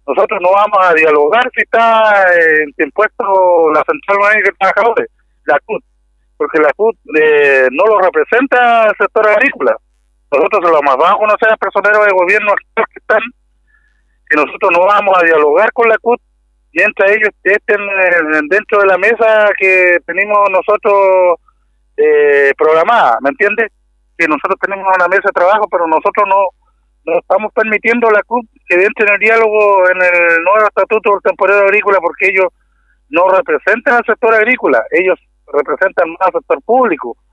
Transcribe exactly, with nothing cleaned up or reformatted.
Nosotros no vamos a dialogar si está eh, impuesto la Central Unitaria de Trabajadores, la C U T, porque la C U T eh, no lo representa el sector agrícola. Nosotros lo más bajo no sean personeros de gobierno actual que están, que nosotros no vamos a dialogar con la C U T mientras ellos estén eh, dentro de la mesa que tenemos nosotros eh, programada, ¿me entiendes? Que nosotros tenemos una mesa de trabajo, pero nosotros no no estamos permitiendo a la C U T que entre en el diálogo en el nuevo estatuto del temporero agrícola, porque ellos no representan al sector agrícola, ellos representan más al sector público.